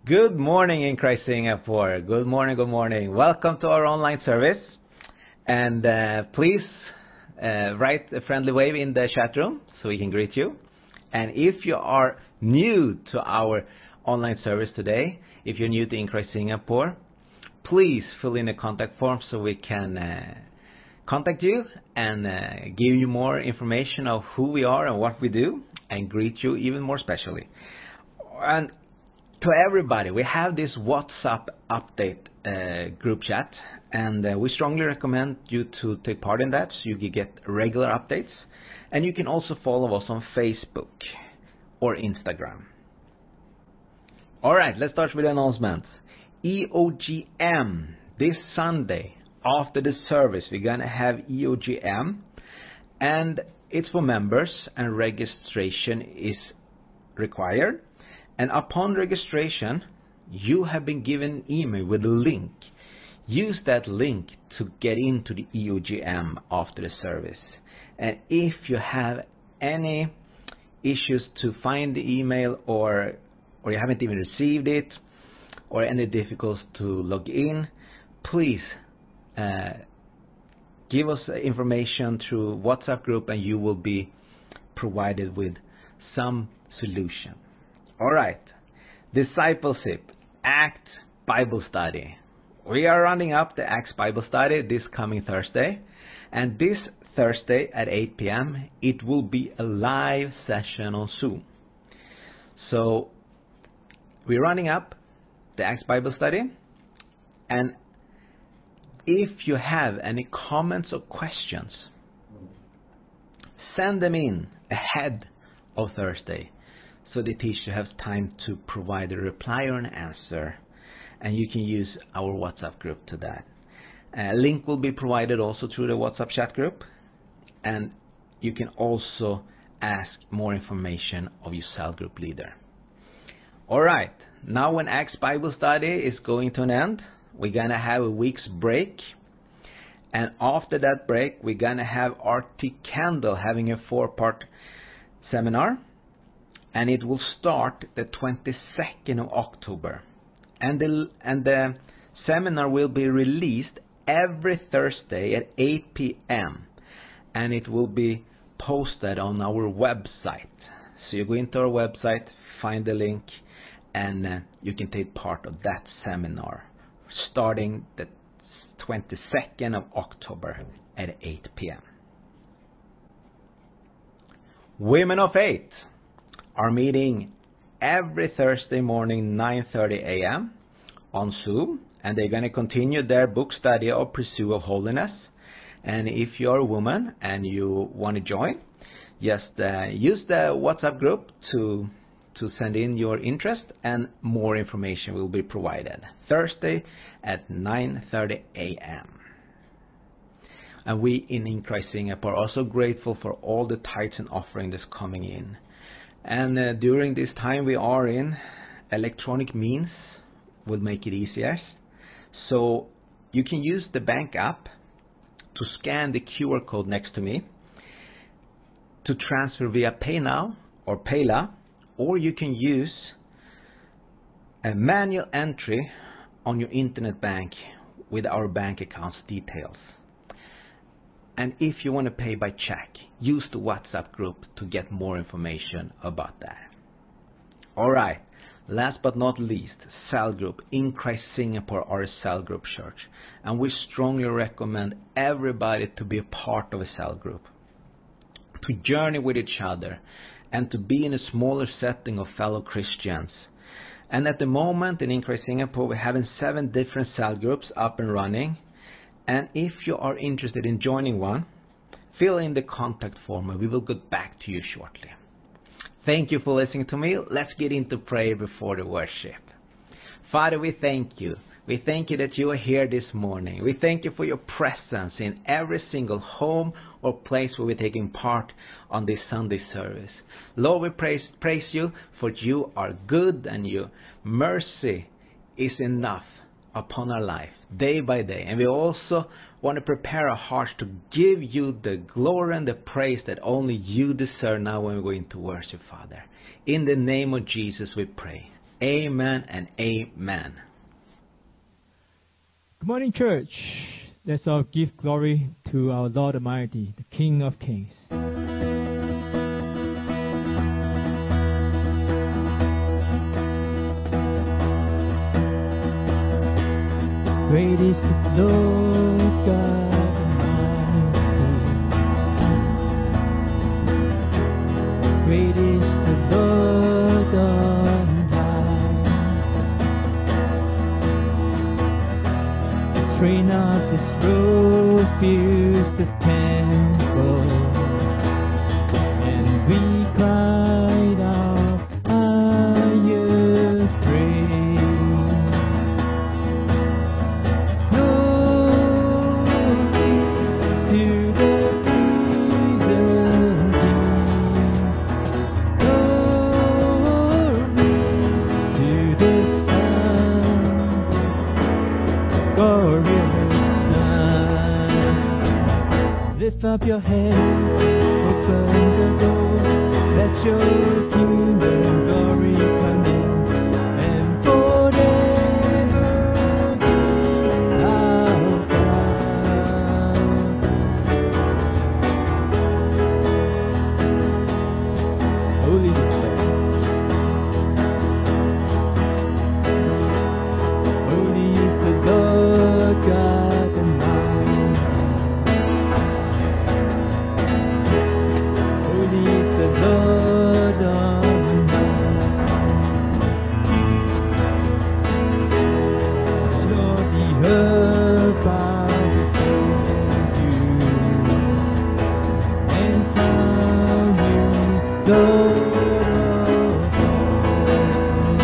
Good morning in Christ Singapore. Good morning, good morning. Welcome to our online service. And please write a friendly wave in the chat room so we can greet you. And if you are new to our online service today, if you're new to In Christ Singapore, please fill in a contact form so we can contact you and give you more information of who we are and what we do and greet you even more specially. And to everybody, we have this WhatsApp update group chat, and we strongly recommend you to take part in that so you can get regular updates. And you can also follow us on Facebook or Instagram. All right, let's start with the announcements. EOGM this Sunday after the service, we're going to have EOGM, and it's for members and registration is required. And upon registration, you have been given an email with a link. Use that link to get into the EOGM after the service. And if you have any issues to find the email or you haven't even received it or any difficulties to log in, please give us information through WhatsApp group and you will be provided with some solution. All right, Discipleship, ACT Bible Study. We are rounding up the ACTS Bible Study this coming Thursday. And this Thursday at 8 p.m., it will be a live session on Zoom. So we're running up the ACTS Bible Study. And if you have any comments or questions, send them in ahead of Thursday, so the teacher has time to provide a reply or an answer, and you can use our WhatsApp group to that. A link will be provided also through the WhatsApp chat group, and you can also ask more information of your cell group leader. All right, now when Acts Bible Study is going to an end, we're going to have a week's break, and after that break, we're going to have Arctic Candle having a 4-part seminar. And it will start the 22nd of October. And the seminar will be released every Thursday at 8 p.m. And it will be posted on our website. So you go into our website, find the link, and you can take part of that seminar starting the 22nd of October at 8 p.m. Women of Faith are meeting every Thursday morning 9:30 a.m. on Zoom, and they're going to continue their book study of Pursuit of Holiness. And if you're a woman and you want to join, just use the WhatsApp group to send in your interest, and more information will be provided Thursday at 9:30 a.m. And we in Christ Singapore are also grateful for all the tithes and offering that's coming in. And during this time we are in, electronic means will make it easier. So you can use the bank app to scan the QR code next to me to transfer via PayNow or Payla, or you can use a manual entry on your internet bank with our bank account's details. And if you want to pay by check, use the WhatsApp group to get more information about that. All right, last but not least, cell group. In Christ Singapore are a cell group church, and we strongly recommend everybody to be a part of a cell group, to journey with each other, and to be in a smaller setting of fellow Christians. And at the moment in Christ Singapore, we're having 7 different cell groups up and running. And if you are interested in joining one, fill in the contact form and we will get back to you shortly. Thank you for listening to me. Let's get into prayer before the worship. Father, we thank you. We thank you that you are here this morning. We thank you for your presence in every single home or place where we're taking part on this Sunday service. Lord, we praise you for you are good and your mercy is enough upon our life day by day. And we also want to prepare our hearts to give you the glory and the praise that only you deserve now when we're going to worship, Father. In the name of Jesus we pray. Amen and amen. Good morning, church. Let's all give glory to our Lord Almighty, the King of Kings. Great is the Lord God Almighty. Great is the Lord on high. The train of His robe fills the temple, and we cried out, "Are you afraid?" Lift up your head, open the door, let your kingdom glory come in, and forever be our God. Holy is the Lord. Holy is the Lord God Almighty. Lord on high. Lord, the earth bows before you, and crown you Lord of all.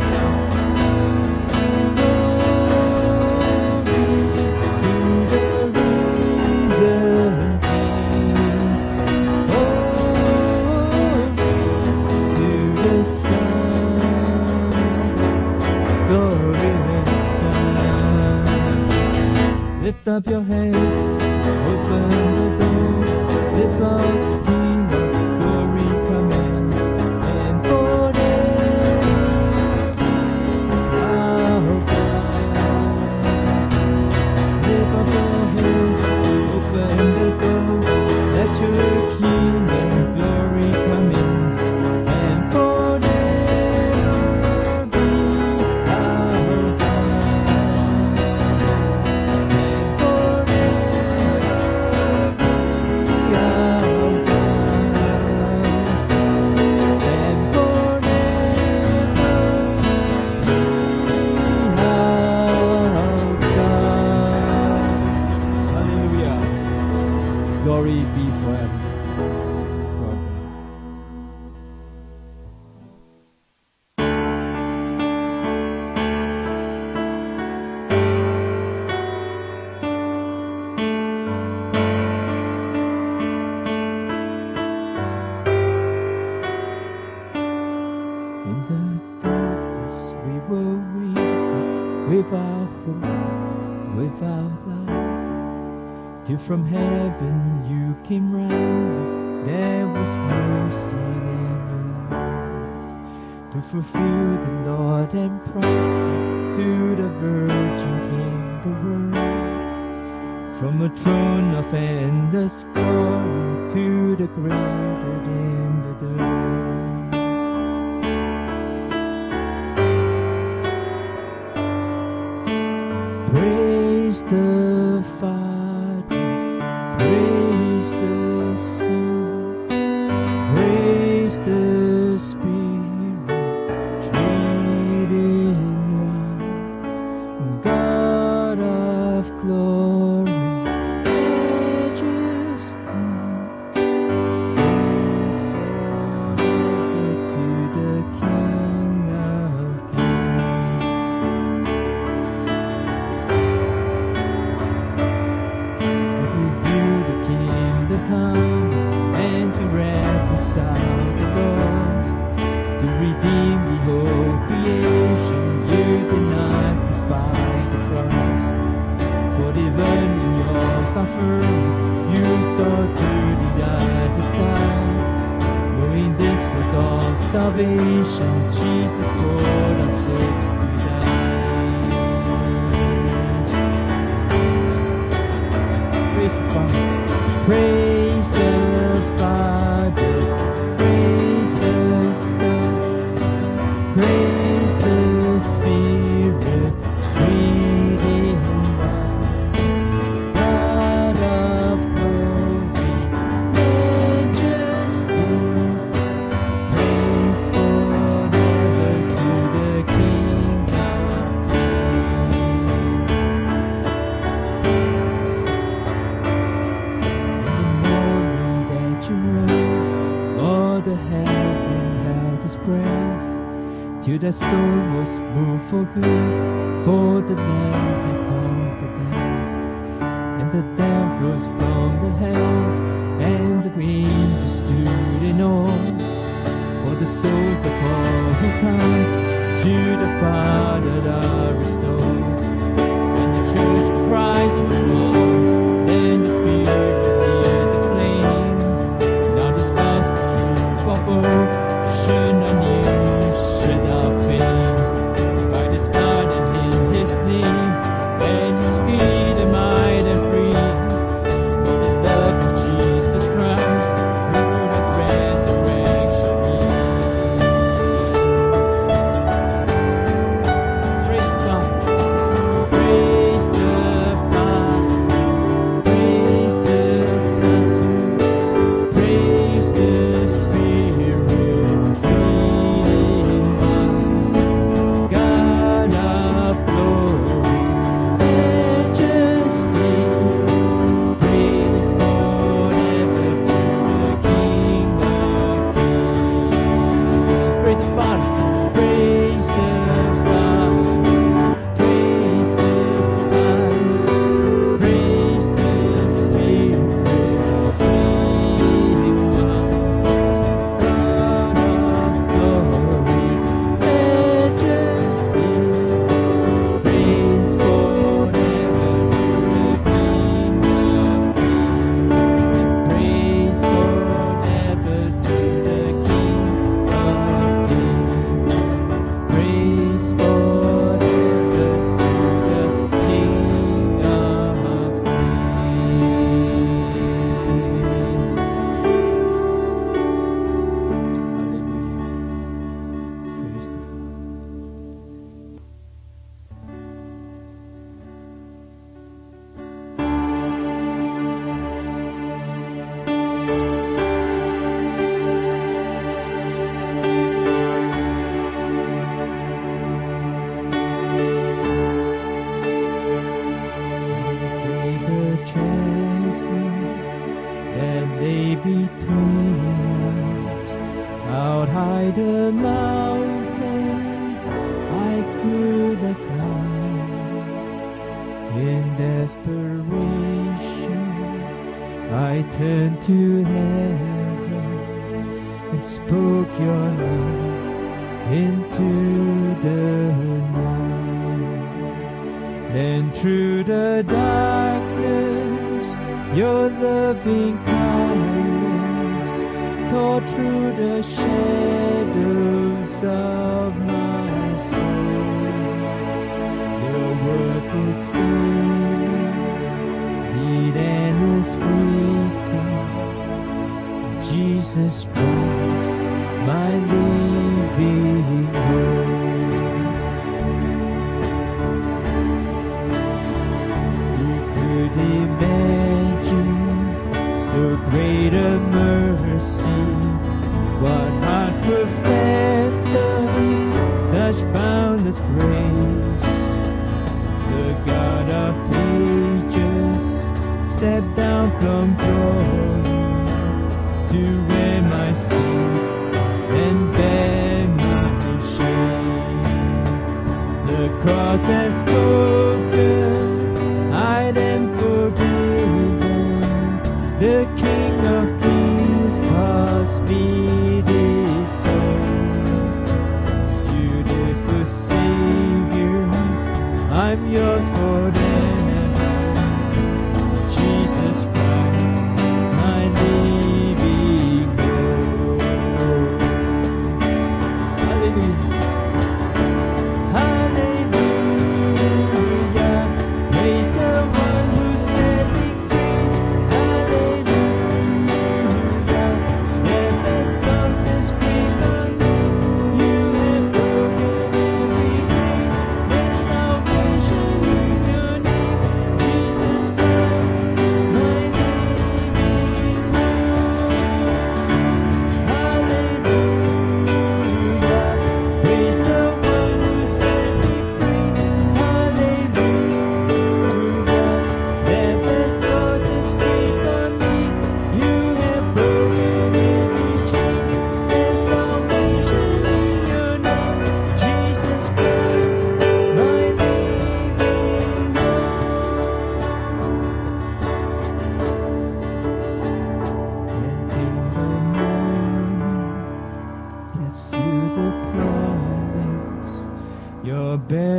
Glory to the risen King. Lift up your hands, open the door, lift up the King of glory come in, and forever our God. Lift up your hands, open the door, let your King of glory come in, and forever be our God. Glory be forever. In the darkness we were weak, without hope, without light. Till from heaven you came round, there was mercy in your eyes. To fulfill the Lord and promise, to the Virgin came the word. From a throne of endless glory, to the grave dead in the dirt. Praise the Father, praise the Son, praise the Spirit, three in one. God of glory, majesty, forever to the King of Kings. To reveal the King Praise the Father, praise the Son, praise the Spirit, sweet in one. God of glory, majesty, praise forever to the King of all the heaven held his breath, till the soul was moved for good, for the Lamb had conquered death. And the damp rose from the heavens, and the winds stood in awe, for the souls of all who come to the Father are restored. And the church of Christ was born, then the Spirit of the earth aflame. Now the gospel truth of hope shone anew without pain. By the blood and in His name, and His freedom might and free. With the love of Jesus Christ, through His resurrection. Praise God. Praise the Father. Praise the Son. Praise the Spirit, sweet in one. God of glory, majesty, praise forever to the King of kings. Praise the Father, praise the Son, praise the Son, praise the Spirit, sweet in one. God of glory, majesty, praise forever to the King of kings. Praise forever to the King of kings. Praise forever to the King that lay between us. Out high the mountain I could have climbed. In desperation I turned to heaven and spoke your love into the night. Then through the darkness your loving kindness tore through the shadows of my soul. Your word is good, deed and is sweet. Jesus Christ, my living hope. Who could imagine so great a mercy? What heart could fathom such boundless grace? The God of ages stepped down from glory to wear my sin and bear my shame. The cross has spoken, I am forgiven. The King of Kings calls me this son. Beautiful Savior, I'm yours forever. Jesus Christ, my living hope. Hallelujah. Hallelujah. Praise the one who set me free. Hallelujah.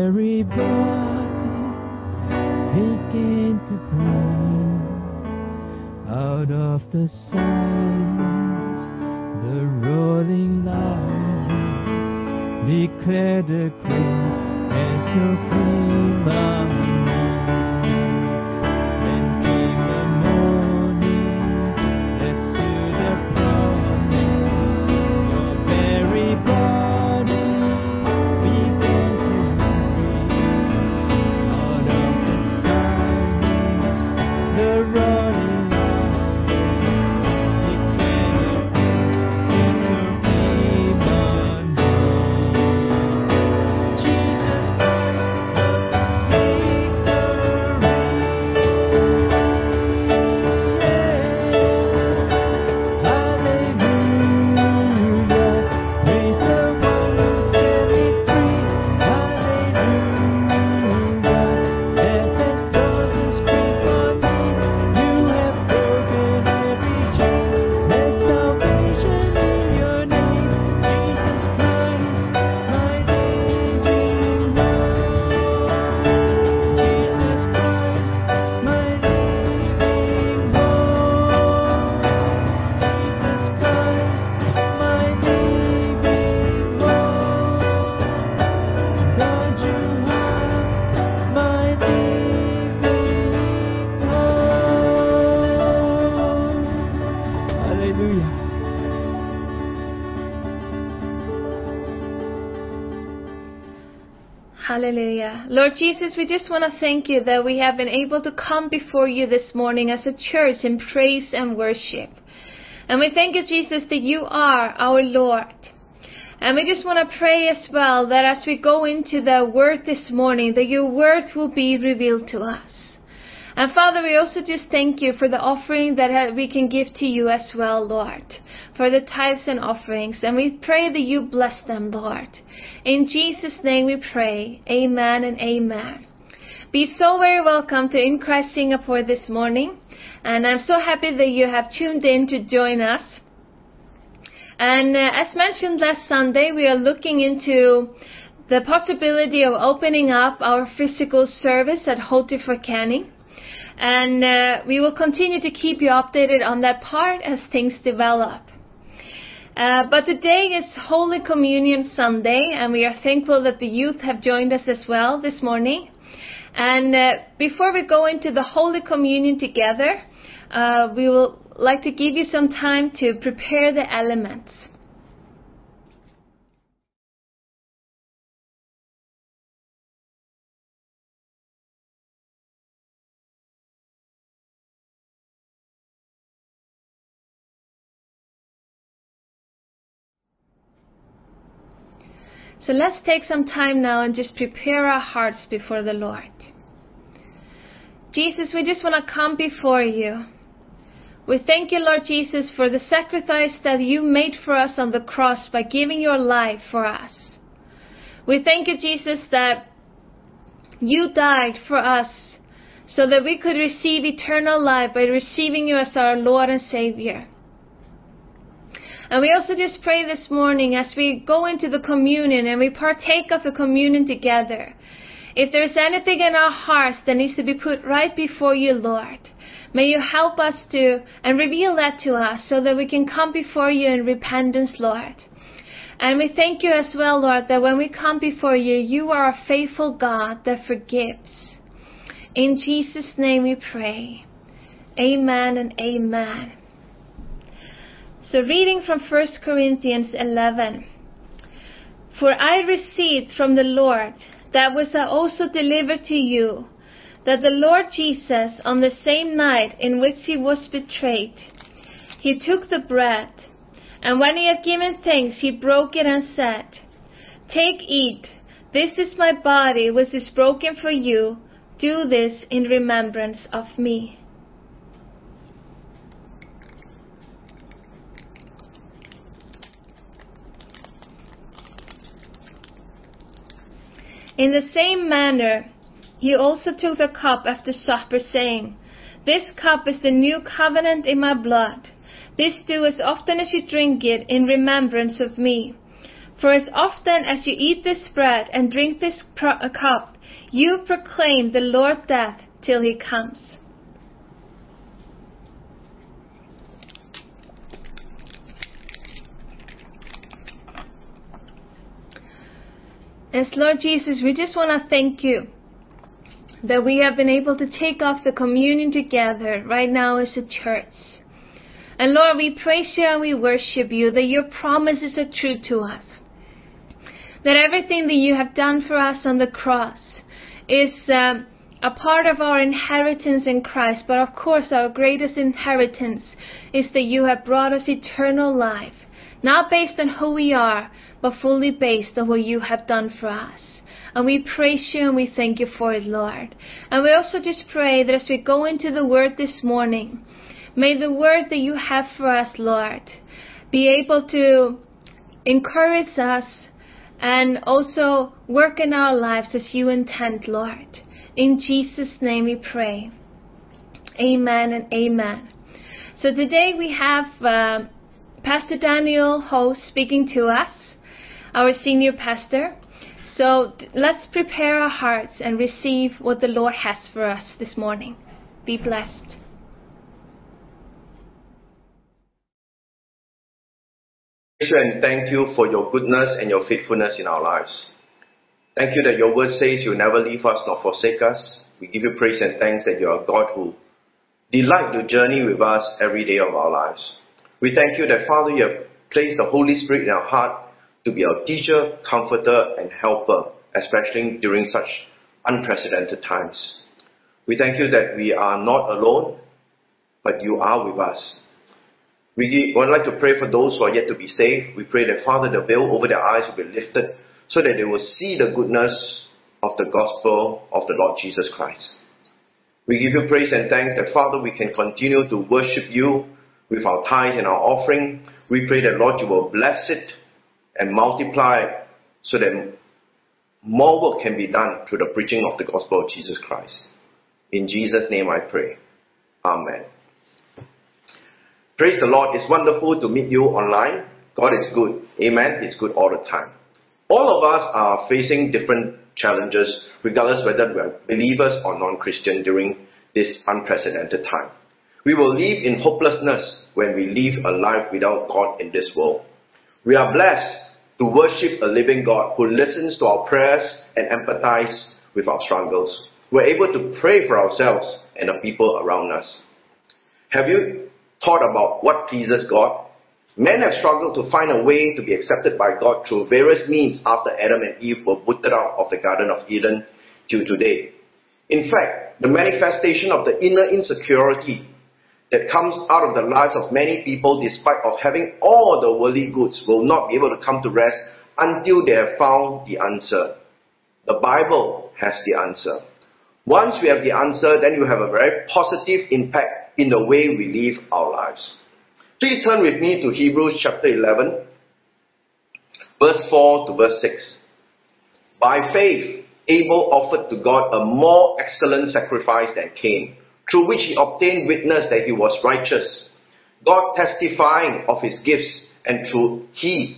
very body began to breathe. Out of the silence, the rolling light declared the great and supreme harmony. Then came the morning, led to the promise. Your very body began to breathe. Out of the silence, the rolling light declared the supreme harmony. Jesus Christ, the Hallelujah. Lord Jesus, we just want to thank you that we have been able to come before you this morning as a church in praise and worship. And we thank you, Jesus, that you are our Lord. And we just want to pray as well that as we go into the word this morning, that your word will be revealed to us. And Father, we also just thank you for the offering that we can give to you as well, Lord, for the tithes and offerings. And we pray that you bless them, Lord. In Jesus' name we pray. Amen and amen. Be so very welcome to In Christ Singapore this morning. And I'm so happy that you have tuned in to join us. And as mentioned last Sunday, we are looking into the possibility of opening up our physical service at Hoty for Canning. And we will continue to keep you updated on that part as things develop. But today is Holy Communion Sunday, and we are thankful that the youth have joined us as well this morning. And before we go into the Holy Communion together, we will like to give you some time to prepare the elements. So let's take some time now and just prepare our hearts before the Lord. Jesus, we just want to come before you. We thank you, Lord Jesus, for the sacrifice that you made for us on the cross by giving your life for us. We thank you, Jesus, that you died for us so that we could receive eternal life by receiving you as our Lord and Savior. And we also just pray this morning as we go into the communion and we partake of the communion together. If there's anything in our hearts that needs to be put right before you, Lord, may you help us to and reveal that to us so that we can come before you in repentance, Lord. And we thank you as well, Lord, that when we come before you, you are a faithful God that forgives. In Jesus' name we pray. Amen and amen. So reading from 1 Corinthians 11. For I received from the Lord that was also delivered to you, that the Lord Jesus, on the same night in which he was betrayed, he took the bread, and when he had given thanks, he broke it and said, Take, eat, this is my body which is broken for you. Do this in remembrance of me. In the same manner, he also took the cup after supper, saying, This cup is the new covenant in my blood. This do as often as you drink it in remembrance of me. For as often as you eat this bread and drink this cup, you proclaim the Lord's death till he comes. As Lord Jesus, we just want to thank you that we have been able to take off the communion together right now as a church. And Lord, we praise you and we worship you that your promises are true to us. That everything that you have done for us on the cross is a part of our inheritance in Christ. But of course, our greatest inheritance is that you have brought us eternal life. Not based on who we are, but fully based on what you have done for us. And we praise you and we thank you for it, Lord. And we also just pray that as we go into the Word this morning, may the Word that you have for us, Lord, be able to encourage us and also work in our lives as you intend, Lord. In Jesus' name we pray. Amen and amen. So today we have Pastor Daniel Ho speaking to us, our senior pastor. So let's prepare our hearts and receive what the Lord has for us this morning. Be blessed. And thank you for your goodness and your faithfulness in our lives. Thank you that your word says you never leave us nor forsake us. We give you praise and thanks that you are God who delight to journey with us every day of our lives. We thank you that, Father, you have placed the Holy Spirit in our heart to be our teacher, comforter, and helper, especially during such unprecedented times. We thank you that we are not alone, but you are with us. We would like to pray for those who are yet to be saved. We pray that, Father, the veil over their eyes will be lifted so that they will see the goodness of the gospel of the Lord Jesus Christ. We give you praise and thanks that, Father, we can continue to worship you with our tithe and our offering. We pray that, Lord, you will bless it and multiply it so that more work can be done through the preaching of the gospel of Jesus Christ. In Jesus' name I pray. Amen. Praise the Lord. It's wonderful to meet you online. God is good. Amen. He's good all the time. All of us are facing different challenges, regardless whether we are believers or non-Christian during this unprecedented time. We will live in hopelessness when we live a life without God in this world. We are blessed to worship a living God who listens to our prayers and empathizes with our struggles. We're able to pray for ourselves and the people around us. Have you thought about what pleases God? Men have struggled to find a way to be accepted by God through various means after Adam and Eve were booted out of the Garden of Eden till today. In fact, the manifestation of the inner insecurity that comes out of the lives of many people, despite of having all the worldly goods, will not be able to come to rest until they have found the answer. The Bible has the answer. Once we have the answer, then you have a very positive impact in the way we live our lives. Please turn with me to Hebrews chapter 11, verse 4 to verse 6. By faith, Abel offered to God a more excellent sacrifice than Cain, through which he obtained witness that he was righteous, God testifying of his gifts, and through he,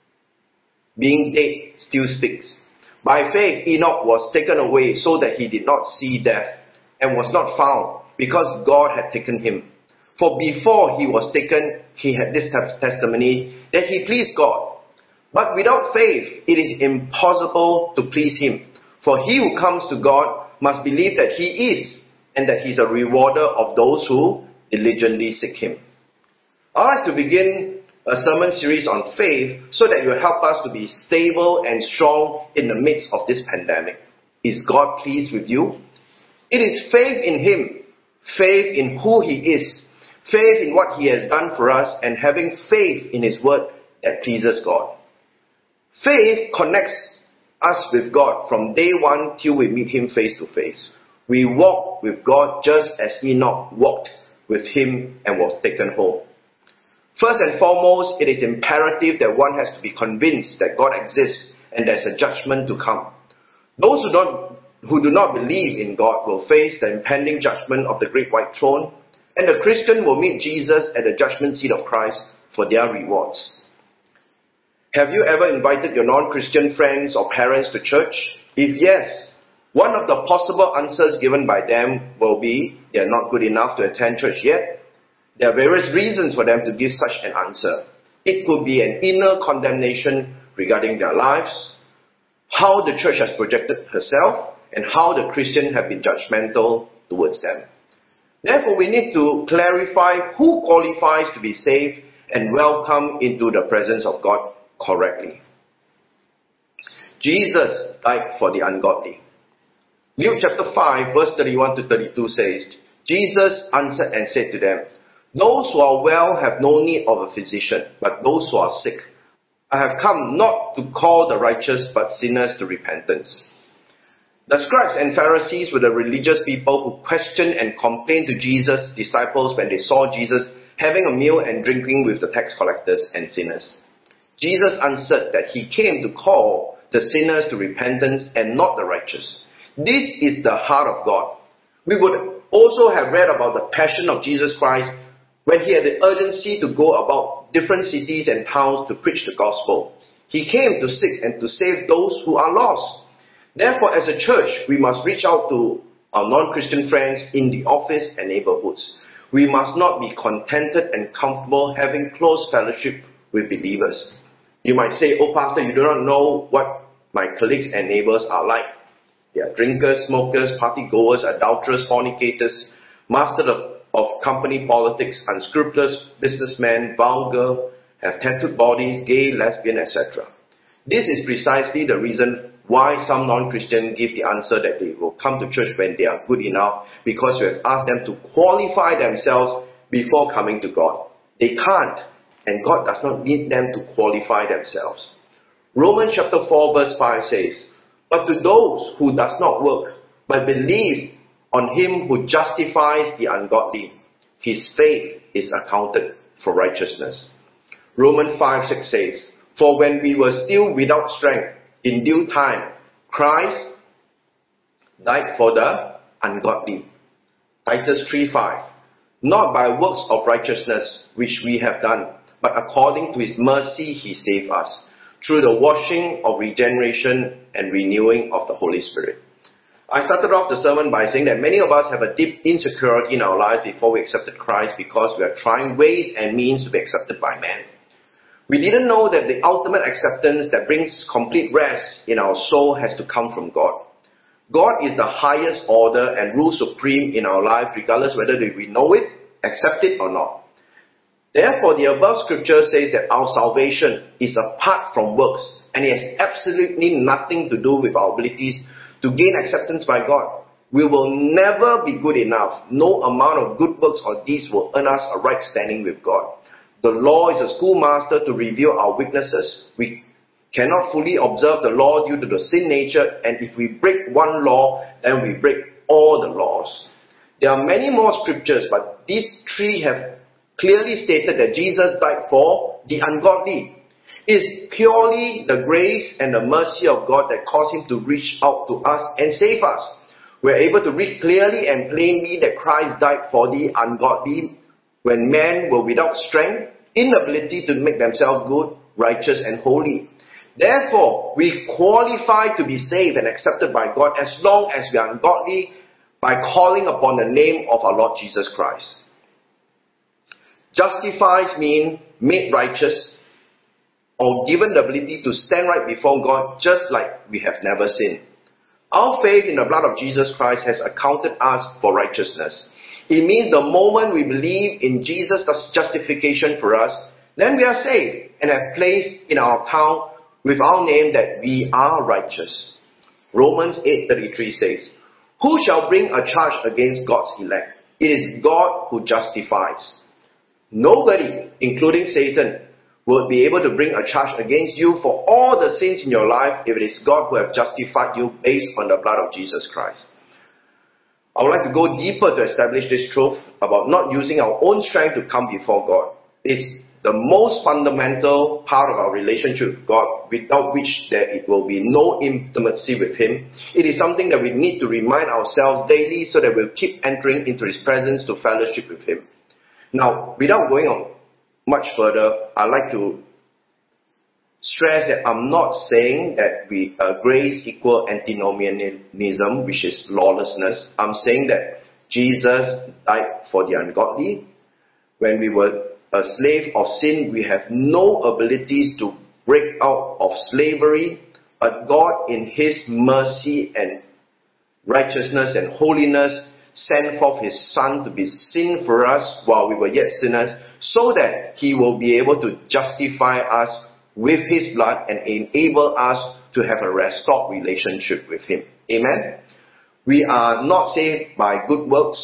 being dead, still speaks. By faith, Enoch was taken away so that he did not see death, and was not found, because God had taken him. For before he was taken, he had this testimony that he pleased God. But without faith, it is impossible to please him. For he who comes to God must believe that he is, and that he is a rewarder of those who diligently seek him. I'd like to begin a sermon series on faith so that it will help us to be stable and strong in the midst of this pandemic. Is God pleased with you? It is faith in him, faith in who he is, faith in what he has done for us, and having faith in his word that pleases God. Faith connects us with God from day one till we meet him face to face. We walk with God just as Enoch walked with him and was taken home. First and foremost, it is imperative that one has to be convinced that God exists and there's a judgment to come. Those who do not believe in God will face the impending judgment of the great white throne, and the Christian will meet Jesus at the judgment seat of Christ for their rewards. Have you ever invited your non-Christian friends or parents to church? If yes, one of the possible answers given by them will be they are not good enough to attend church yet. There are various reasons for them to give such an answer. It could be an inner condemnation regarding their lives, how the church has projected herself, and how the Christians have been judgmental towards them. Therefore, we need to clarify who qualifies to be saved and welcome into the presence of God correctly. Jesus died for the ungodly. Luke chapter 5 verse 31 to 32 says, Jesus answered and said to them, those who are well have no need of a physician, but those who are sick. I have come not to call the righteous, but sinners to repentance. The scribes and Pharisees were the religious people who questioned and complained to Jesus' disciples when they saw Jesus having a meal and drinking with the tax collectors and sinners. Jesus answered that he came to call the sinners to repentance and not the righteous. This is the heart of God. We would also have read about the passion of Jesus Christ when he had the urgency to go about different cities and towns to preach the gospel. He came to seek and to save those who are lost. Therefore, as a church, we must reach out to our non-Christian friends in the office and neighborhoods. We must not be contented and comfortable having close fellowship with believers. You might say, oh pastor, you do not know what my colleagues and neighbors are like. They are drinkers, smokers, party goers, adulterers, fornicators, masters of company politics, unscrupulous businessmen, vulgar, have tattooed bodies, gay, lesbian, etc. This is precisely the reason why some non-Christians give the answer that they will come to church when they are good enough, because we have asked them to qualify themselves before coming to God. They can't, and God does not need them to qualify themselves. Romans chapter 4 verse 5 says, but to those who does not work, but believe on him who justifies the ungodly, his faith is accounted for righteousness. Romans 5:6 says, for when we were still without strength, in due time, Christ died for the ungodly. Titus 3:5, not by works of righteousness which we have done, but according to his mercy he saved us, through the washing of regeneration and renewing of the Holy Spirit. I started off the sermon by saying that many of us have a deep insecurity in our lives before we accepted Christ because we are trying ways and means to be accepted by man. We didn't know that the ultimate acceptance that brings complete rest in our soul has to come from God. God is the highest order and rules supreme in our life, regardless whether we know it, accept it or not. Therefore, the above scripture says that our salvation is apart from works, and it has absolutely nothing to do with our abilities to gain acceptance by God. We will never be good enough. No amount of good works or deeds will earn us a right standing with God. The law is a schoolmaster to reveal our weaknesses. We cannot fully observe the law due to the sin nature, and if we break one law, then we break all the laws. There are many more scriptures, but these three have clearly stated that Jesus died for the ungodly. It is purely the grace and the mercy of God that caused him to reach out to us and save us. We are able to read clearly and plainly that Christ died for the ungodly when men were without strength, inability to make themselves good, righteous and holy. Therefore, we qualify to be saved and accepted by God as long as we are ungodly by calling upon the name of our Lord Jesus Christ. Justified means made righteous or given the ability to stand right before God just like we have never sinned. Our faith in the blood of Jesus Christ has accounted us for righteousness. It means the moment we believe in Jesus' justification for us, then we are saved and have placed in our account with our name that we are righteous. Romans 8:33 says, who shall bring a charge against God's elect? It is God who justifies. Nobody, including Satan, will be able to bring a charge against you for all the sins in your life if it is God who has justified you based on the blood of Jesus Christ. I would like to go deeper to establish this truth about not using our own strength to come before God. It's the most fundamental part of our relationship with God, without which it will be no intimacy with Him. It is something that we need to remind ourselves daily so that we'll keep entering into His presence to fellowship with Him. Now, without going on much further, I'd like to stress that I'm not saying that grace equal antinomianism, which is lawlessness. I'm saying that Jesus died for the ungodly. When we were a slave of sin, we have no abilities to break out of slavery, but God in His mercy and righteousness and holiness sent forth His Son to be sin for us while we were yet sinners, so that He will be able to justify us with His blood and enable us to have a restored relationship with Him. Amen? We are not saved by good works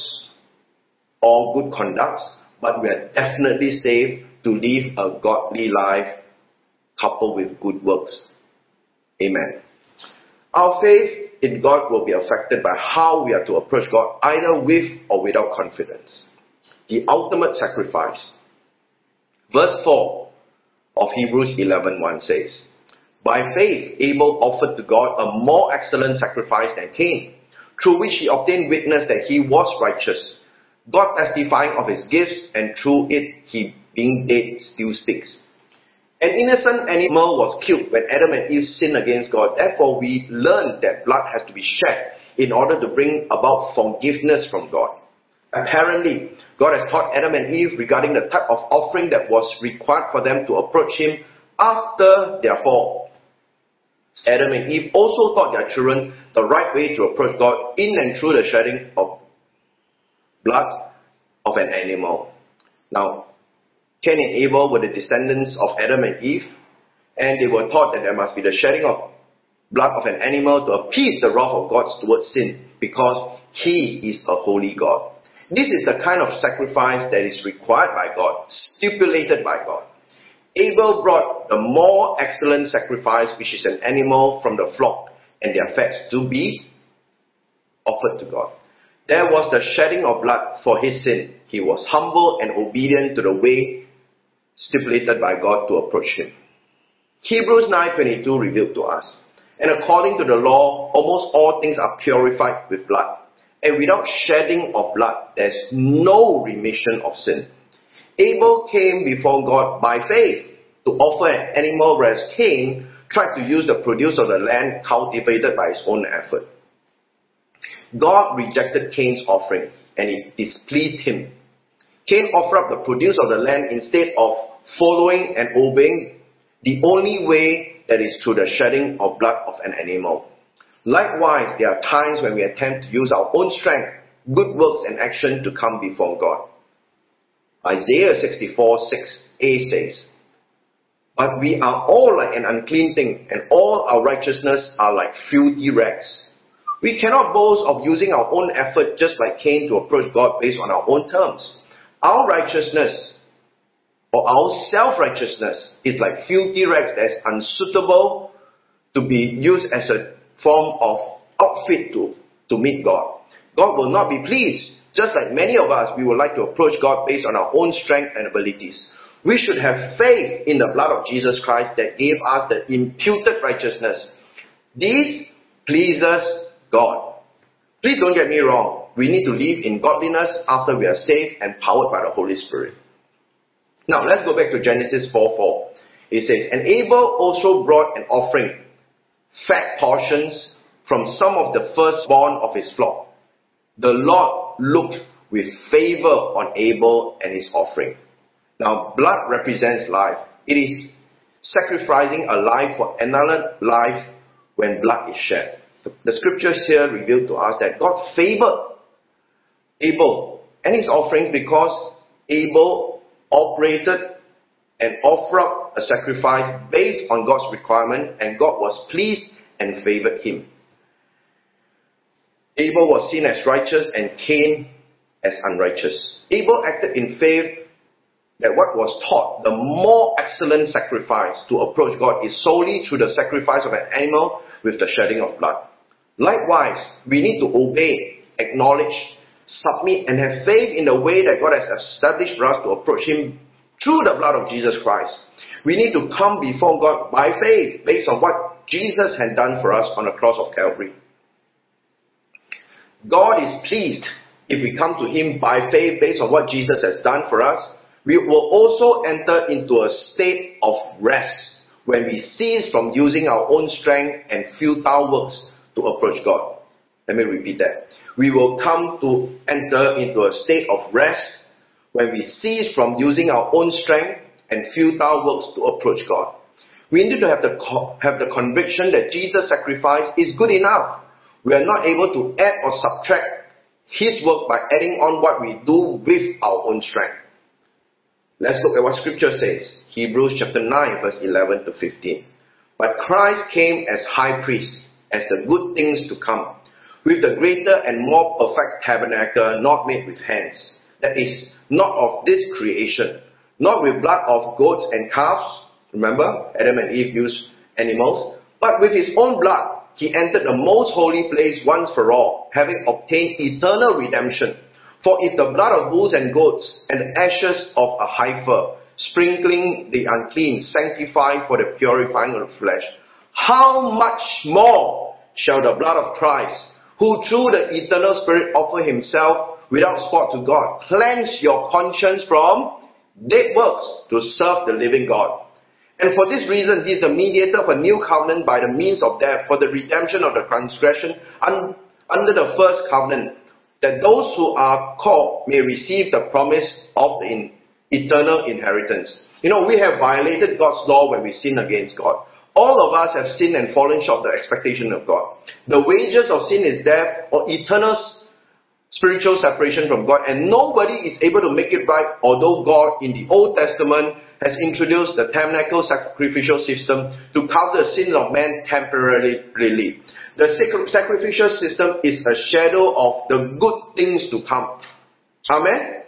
or good conduct, but we are definitely saved to live a godly life coupled with good works. Amen. Our faith in God will be affected by how we are to approach God, either with or without confidence. The ultimate sacrifice. Verse 4 of Hebrews 11:1 says, "By faith Abel offered to God a more excellent sacrifice than Cain, through which he obtained witness that he was righteous, God testifying of his gifts, and through it he, being dead, still speaks. An innocent animal was killed when Adam and Eve sinned against God. Therefore we learn that blood has to be shed in order to bring about forgiveness from God. Apparently, God has taught Adam and Eve regarding the type of offering that was required for them to approach Him after their fall. Adam and Eve also taught their children the right way to approach God in and through the shedding of blood of an animal. Now, Cain and Abel were the descendants of Adam and Eve, and they were taught that there must be the shedding of blood of an animal to appease the wrath of God towards sin, because He is a holy God. This is the kind of sacrifice that is required by God, stipulated by God. Abel brought the more excellent sacrifice, which is an animal from the flock and their fats, to be offered to God. There was the shedding of blood for his sin. He was humble and obedient to the way stipulated by God to approach Him. Hebrews 9:22 revealed to us, and according to the law, almost all things are purified with blood. And without shedding of blood, there is no remission of sin. Abel came before God by faith to offer an animal, whereas Cain tried to use the produce of the land cultivated by his own effort. God rejected Cain's offering, and it displeased Him. Cain offered up the produce of the land instead of following and obeying the only way, that is through the shedding of blood of an animal. Likewise, there are times when we attempt to use our own strength, good works and action to come before God. Isaiah 64:6a says, "But we are all like an unclean thing, and all our righteousness are like filthy rags." We cannot boast of using our own effort just like Cain to approach God based on our own terms. Our righteousness or our self-righteousness is like filthy rags that is unsuitable to be used as a form of outfit to meet God. God will not be pleased. Just like many of us, we would like to approach God based on our own strength and abilities. We should have faith in the blood of Jesus Christ that gave us the imputed righteousness. This pleases God. Please don't get me wrong. We need to live in godliness after we are saved and powered by the Holy Spirit. Now, let's go back to Genesis 4:4. It says, "And Abel also brought an offering, fat portions from some of the firstborn of his flock. The Lord looked with favor on Abel and his offering." Now, blood represents life. It is sacrificing a life for another life when blood is shed. The scriptures here reveal to us that God favored Abel and his offering because Abel operated and offered up a sacrifice based on God's requirement, and God was pleased and favored him. Abel was seen as righteous and Cain as unrighteous. Abel acted in faith that what was taught, the more excellent sacrifice to approach God, is solely through the sacrifice of an animal with the shedding of blood. Likewise, we need to obey, acknowledge, submit, and have faith in the way that God has established for us to approach Him through the blood of Jesus Christ. We need to come before God by faith based on what Jesus had done for us on the cross of Calvary. God is pleased if we come to Him by faith based on what Jesus has done for us. We will also enter into a state of rest when we cease from using our own strength and futile works to approach God. Let me repeat that. We will come to enter into a state of rest when we cease from using our own strength and futile works to approach God. We need to have the conviction that Jesus' sacrifice is good enough. We are not able to add or subtract His work by adding on what we do with our own strength. Let's look at what Scripture says. Hebrews chapter 9 verse 11 to 15. But Christ came as high priest, as the good things to come, with the greater and more perfect tabernacle not made with hands, that is, not of this creation, not with blood of goats and calves. Remember, Adam and Eve used animals. But with His own blood, He entered the most holy place once for all, having obtained eternal redemption. For if the blood of bulls and goats and the ashes of a heifer, sprinkling the unclean, sanctify for the purifying of the flesh, how much more shall the blood of Christ, who through the eternal Spirit offer Himself without spot to God, cleanse your conscience from dead works to serve the living God. And for this reason, He is the mediator of a new covenant by the means of death, for the redemption of the transgression under the first covenant, that those who are called may receive the promise of the eternal inheritance. You know, we have violated God's law when we sin against God. All of us have sinned and fallen short of the expectation of God. The wages of sin is death or eternal spiritual separation from God, and nobody is able to make it right, although God in the Old Testament has introduced the tabernacle sacrificial system to cover the sins of man temporarily. The sacrificial system is a shadow of the good things to come. Amen?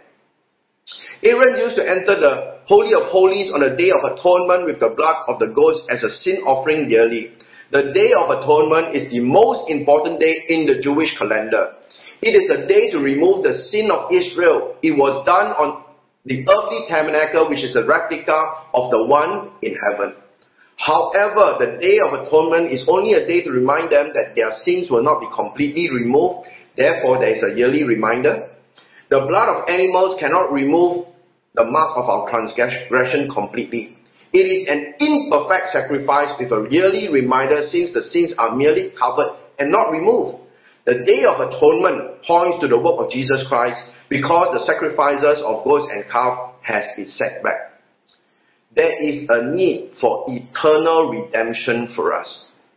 Aaron used to enter the Holy of Holies on the Day of Atonement with the blood of the goats as a sin offering yearly. The Day of Atonement is the most important day in the Jewish calendar. It is a day to remove the sin of Israel. It was done on the earthly tabernacle, which is a replica of the one in heaven. However, the Day of Atonement is only a day to remind them that their sins will not be completely removed. Therefore, there is a yearly reminder. The blood of animals cannot remove the mark of our transgression completely. It is an imperfect sacrifice with a yearly reminder, since the sins are merely covered and not removed. The Day of Atonement points to the work of Jesus Christ, because the sacrifices of goats and calves has been set back. There is a need for eternal redemption for us.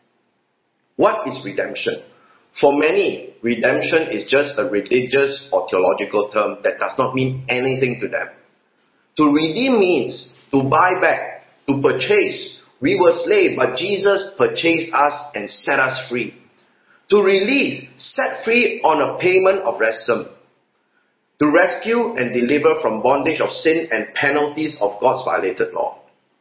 What is redemption? For many, redemption is just a religious or theological term that does not mean anything to them. To redeem means to buy back, to purchase. We were slaves, but Jesus purchased us and set us free. To release, set free on a payment of ransom. To rescue and deliver from bondage of sin and penalties of God's violated law.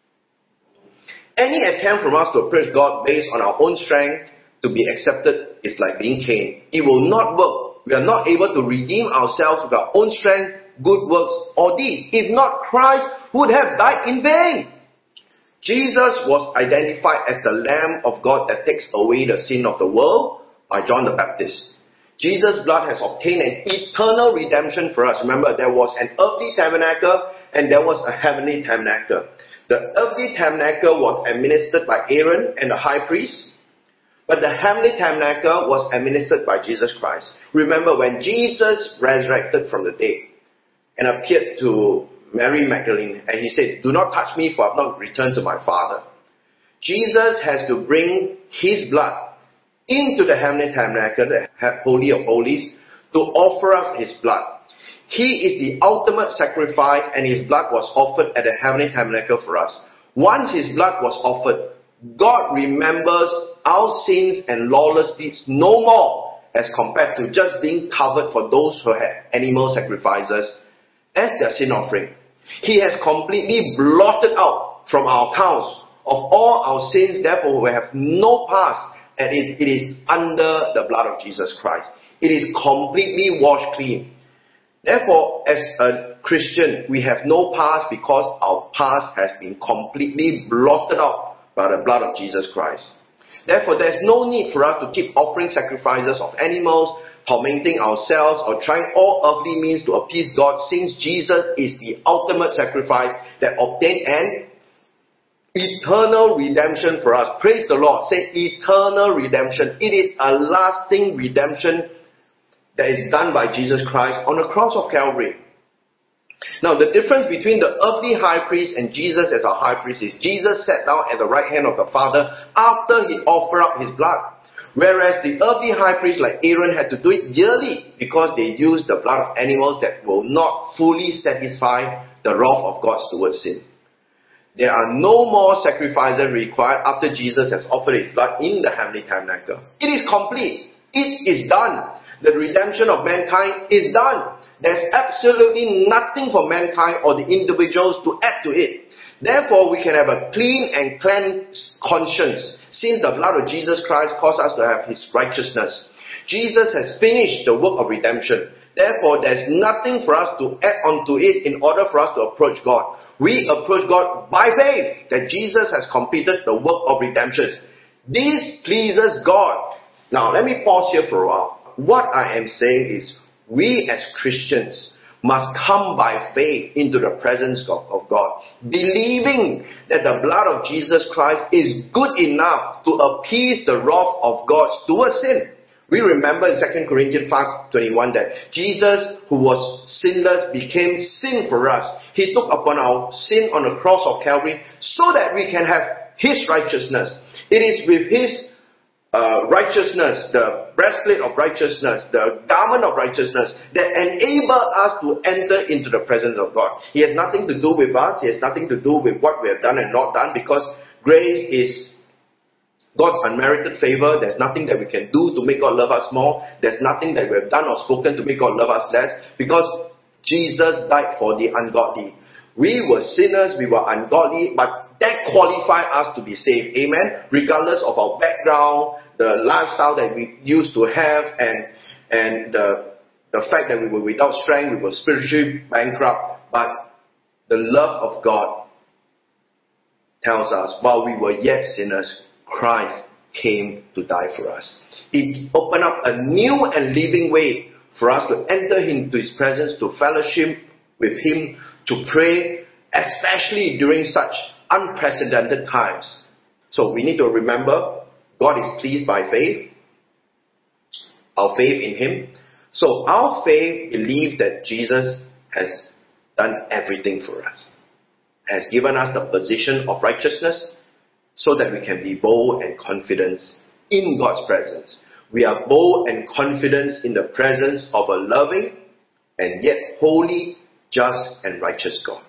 Any attempt from us to approach God based on our own strength to be accepted is like being Cain. It will not work. We are not able to redeem ourselves with our own strength, good works, or deeds. If not, Christ would have died in vain. Jesus was identified as the Lamb of God that takes away the sin of the world by John the Baptist. Jesus' blood has obtained an eternal redemption for us. Remember, there was an earthly tabernacle and there was a heavenly tabernacle. The earthly tabernacle was administered by Aaron and the high priest, but the heavenly tabernacle was administered by Jesus Christ. Remember, when Jesus resurrected from the dead and appeared to Mary Magdalene, and He said, "Do not touch me, for I have not returned to my Father." Jesus has to bring His blood into the heavenly tabernacle, the Holy of Holies, to offer us His blood. He is the ultimate sacrifice, and His blood was offered at the heavenly tabernacle for us. Once His blood was offered, God remembers our sins and lawless deeds no more, as compared to just being covered for those who had animal sacrifices as their sin offering. He has completely blotted out from our accounts of all our sins. Therefore, we have no past, and it is under the blood of Jesus Christ. It is completely washed clean. Therefore, as a Christian, we have no past, because our past has been completely blotted out by the blood of Jesus Christ. Therefore, there is no need for us to keep offering sacrifices of animals, tormenting ourselves, or trying all earthly means to appease God, since Jesus is the ultimate sacrifice that obtained an eternal redemption for us. Praise the Lord. Say eternal redemption. It is a lasting redemption that is done by Jesus Christ on the cross of Calvary. Now, the difference between the earthly high priest and Jesus as our high priest is Jesus sat down at the right hand of the Father after he offered up his blood. Whereas the earthly high priest like Aaron had to do it yearly because they used the blood of animals that will not fully satisfy the wrath of God towards sin. There are no more sacrifices required after Jesus has offered his blood in the heavenly tabernacle. It is complete. It is done. The redemption of mankind is done. There's absolutely nothing for mankind or the individuals to add to it. Therefore, we can have a clean and cleansed conscience, since the blood of Jesus Christ caused us to have his righteousness. Jesus has finished the work of redemption. Therefore, there's nothing for us to add onto it in order for us to approach God. We approach God by faith that Jesus has completed the work of redemption. This pleases God. Now, let me pause here for a while. What I am saying is, we as Christians must come by faith into the presence of God, believing that the blood of Jesus Christ is good enough to appease the wrath of God towards sin. We remember in 2 Corinthians 5:21 that Jesus, who was sinless, became sin for us. He took upon our sin on the cross of Calvary so that we can have his righteousness. It is with his righteousness, the breastplate of righteousness, the garment of righteousness that enable us to enter into the presence of God. He has nothing to do with us. He has nothing to do with what we have done and not done, because grace is God's unmerited favor. There's nothing that we can do to make God love us more. There's nothing that we have done or spoken to make God love us less, because Jesus died for the ungodly. We were sinners, we were ungodly, but that qualifies us to be saved. Amen? Regardless of our background, the lifestyle that we used to have, and the fact that we were without strength, we were spiritually bankrupt. But the love of God tells us, while we were yet sinners, Christ came to die for us. It opened up a new and living way for us to enter into his presence, to fellowship with him, to pray, especially during such unprecedented times. So we need to remember, God is pleased by faith, our faith in him. So our faith believes that Jesus has done everything for us, has given us the position of righteousness, so that we can be bold and confident in God's presence. We are bold and confident in the presence of a loving and yet holy, just and righteous God.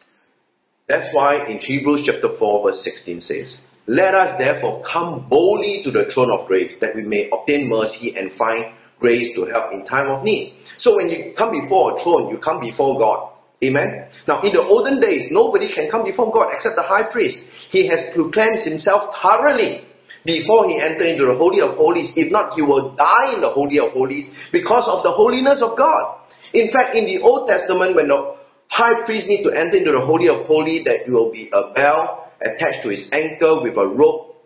That's why in Hebrews chapter 4 verse 16 says, "Let us therefore come boldly to the throne of grace, that we may obtain mercy and find grace to help in time of need." So when you come before a throne, you come before God. Amen? Now in the olden days, nobody can come before God except the high priest. He has to cleanse himself thoroughly before he enters into the Holy of Holies. If not, he will die in the Holy of Holies because of the holiness of God. In fact, in the Old Testament, when the high priest needs to enter into the Holy of Holies, there will be a bell attached to his ankle with a rope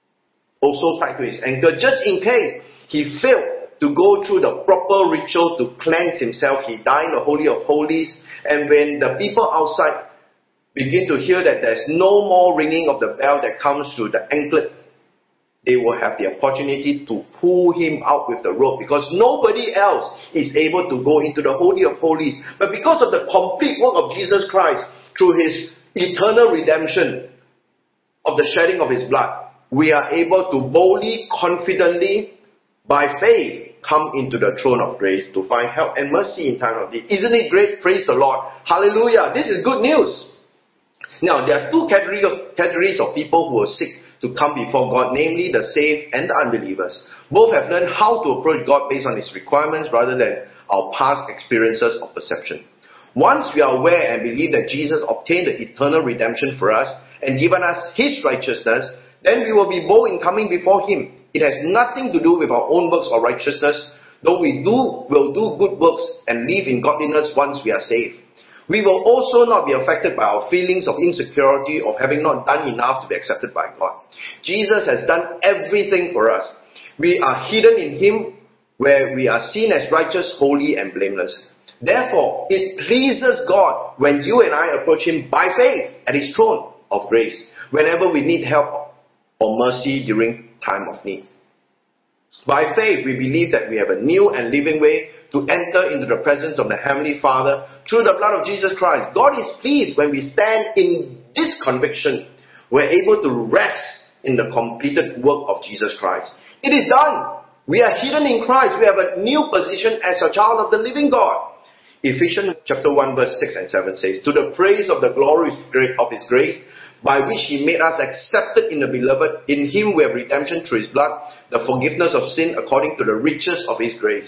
also tied to his ankle, just in case he failed to go through the proper ritual to cleanse himself. He died in the Holy of Holies, and when the people outside begin to hear that there's no more ringing of the bell that comes through the anklet, they will have the opportunity to pull him out with the rope, because nobody else is able to go into the Holy of Holies. But because of the complete work of Jesus Christ, through his eternal redemption of the shedding of his blood, we are able to boldly, confidently, by faith, come into the throne of grace to find help and mercy in time of need. Isn't it great? Praise the Lord. Hallelujah. This is good news. Now, there are two categories of people who are seek to come before God, namely the saved and the unbelievers. Both have learned how to approach God based on his requirements rather than our past experiences or perception. Once we are aware and believe that Jesus obtained the eternal redemption for us and given us his righteousness, then we will be bold in coming before him. It has nothing to do with our own works or righteousness, though we will do good works and live in godliness once we are saved. We will also not be affected by our feelings of insecurity of having not done enough to be accepted by God. Jesus has done everything for us. We are hidden in him, where we are seen as righteous, holy, and blameless. Therefore, it pleases God when you and I approach him by faith at his throne of grace. whenever we need help or mercy during time of need. By faith, we believe that we have a new and living way to enter into the presence of the Heavenly Father through the blood of Jesus Christ. God is pleased when we stand in this conviction. We're able to rest in the completed work of Jesus Christ. It is done. We are hidden in Christ. We have a new position as a child of the living God. Ephesians chapter 1 verse 6 and 7 says, "To the praise of the glory of His grace, by which He made us accepted in the Beloved. In Him we have redemption through His blood, the forgiveness of sin according to the riches of His grace."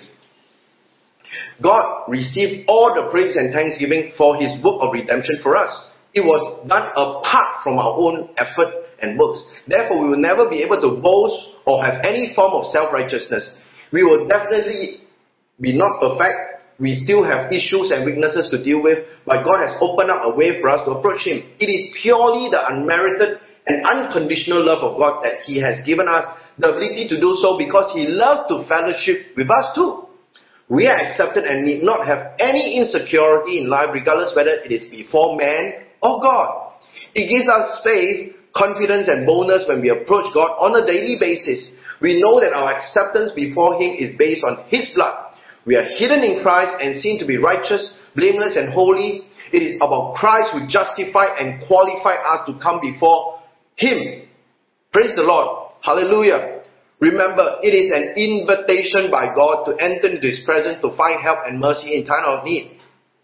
God received all the praise and thanksgiving for His work of redemption for us. It was done apart from our own effort and works. Therefore, we will never be able to boast or have any form of self-righteousness. We will definitely be not perfect. We still have issues and weaknesses to deal with, but God has opened up a way for us to approach Him. It is purely the unmerited and unconditional love of God that He has given us the ability to do so, because He loves to fellowship with us too. We are accepted and need not have any insecurity in life, regardless whether it is before man or God. It gives us faith, confidence and boldness when we approach God on a daily basis. We know that our acceptance before Him is based on His blood. We are hidden in Christ and seen to be righteous, blameless and holy. It is about Christ who justified and qualified us to come before Him. Praise the Lord. Hallelujah. Remember, it is an invitation by God to enter into His presence to find help and mercy in time of need.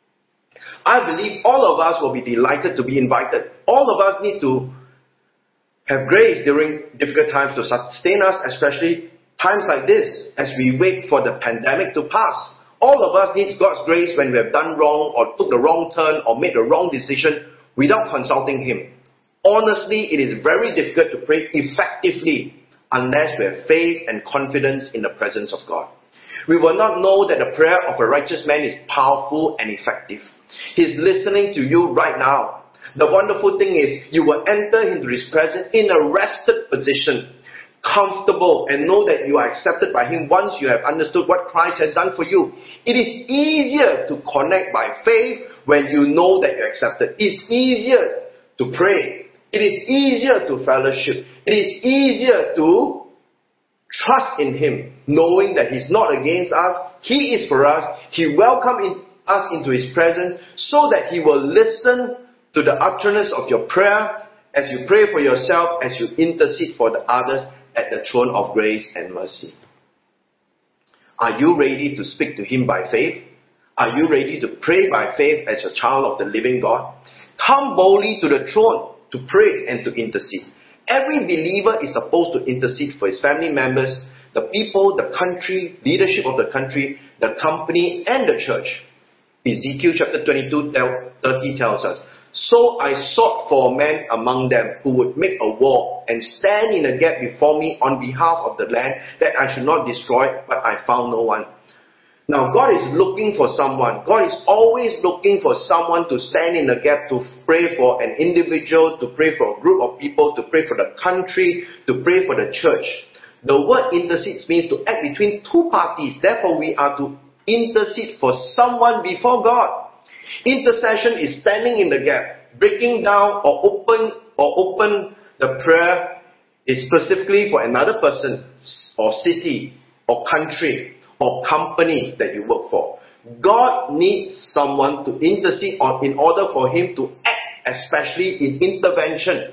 I believe all of us will be delighted to be invited. All of us need to have grace during difficult times to sustain us, especially times like this, as we wait for the pandemic to pass. All of us need God's grace when we have done wrong or took the wrong turn or made the wrong decision without consulting Him. Honestly, it is very difficult to pray effectively unless we have faith and confidence in the presence of God. We will not know that the prayer of a righteous man is powerful and effective. He's listening to you right now. The wonderful thing is, you will enter into His presence in a rested position, comfortable, and know that you are accepted by Him once you have understood what Christ has done for you. It is easier to connect by faith when you know that you're accepted. It's easier to pray. It is easier to fellowship. It is easier to trust in Him, knowing that He's not against us. He is for us. He welcomes us into His presence so that He will listen to the utterance of your prayer as you pray for yourself, as you intercede for the others at the throne of grace and mercy. Are you ready to speak to Him by faith? Are you ready to pray by faith as a child of the living God? Come boldly to the throne to pray and to intercede. Every believer is supposed to intercede for his family members, the people, the country, leadership of the country, the company, and the church. Ezekiel chapter 22:30 tells us, "So I sought for a man among them who would make a wall and stand in a gap before me on behalf of the land that I should not destroy, but I found no one." Now God is looking for someone. God is always looking for someone to stand in the gap, to pray for an individual, to pray for a group of people, to pray for the country, to pray for the church. The word intercede means to act between two parties. Therefore, we are to intercede for someone before God. Intercession is standing in the gap, breaking down or open the prayer is specifically for another person or city or country or company that you work for. God needs someone to intercede on in order for Him to act, especially in intervention.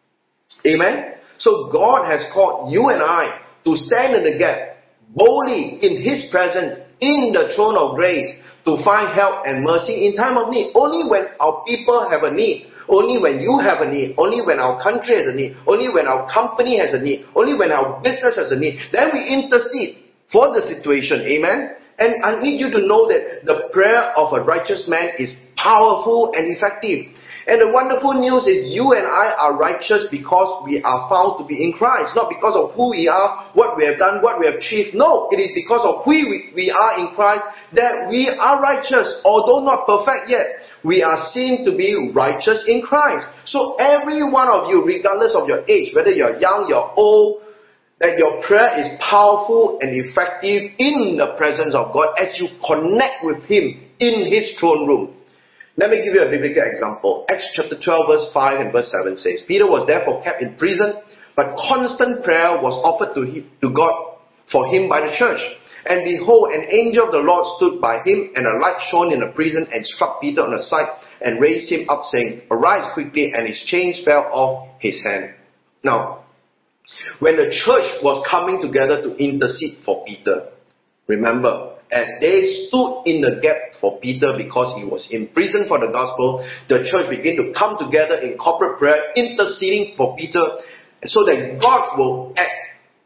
Amen? So God has called you and I to stand in the gap boldly in His presence in the throne of grace to find help and mercy in time of need. Only when our people have a need, only when you have a need, only when our country has a need, only when our company has a need, only when our business has a need, then we intercede for the situation. Amen? And I need you to know that the prayer of a righteous man is powerful and effective. And the wonderful news is you and I are righteous because we are found to be in Christ. Not because of who we are, what we have done, what we have achieved. No, it is because of who we are in Christ that we are righteous. Although not perfect yet, we are seen to be righteous in Christ. So every one of you, regardless of your age, whether you're young, you're old, that your prayer is powerful and effective in the presence of God as you connect with Him in His throne room. Let me give you a biblical example. Acts chapter 12 verse 5 and verse 7 says, Peter was therefore kept in prison, but constant prayer was offered to God for him by the church. And behold, an angel of the Lord stood by him, and a light shone in the prison, and struck Peter on the side, and raised him up, saying, Arise quickly, and his chains fell off his hand. Now, when the church was coming together to intercede for Peter, remember, as they stood in the gap for Peter because he was in prison for the gospel, the church began to come together in corporate prayer, interceding for Peter, so that God will act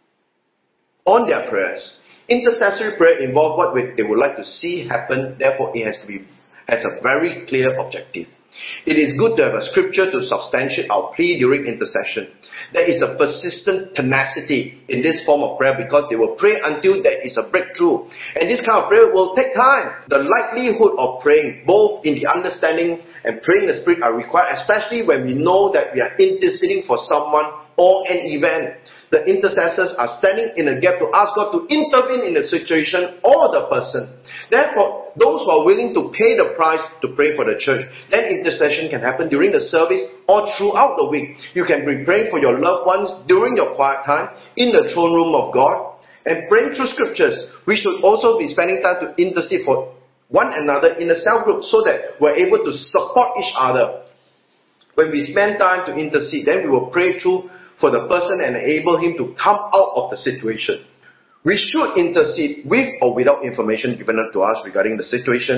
on their prayers. Intercessory prayer involves what they would like to see happen, therefore it has a very clear objective. It is good to have a scripture to substantiate our plea during intercession. There is a persistent tenacity in this form of prayer because they will pray until there is a breakthrough. And this kind of prayer will take time. The likelihood of praying, both in the understanding and praying in the Spirit, are required, especially when we know that we are interceding for someone or an event. The intercessors are standing in a gap to ask God to intervene in the situation or the person. Therefore, those who are willing to pay the price to pray for the church, then intercession can happen during the service or throughout the week. You can be praying for your loved ones during your quiet time in the throne room of God and praying through scriptures. We should also be spending time to intercede for one another in a cell group so that we're able to support each other. When we spend time to intercede, then we will pray through for the person and enable him to come out of the situation. We should intercede with or without information given to us regarding the situation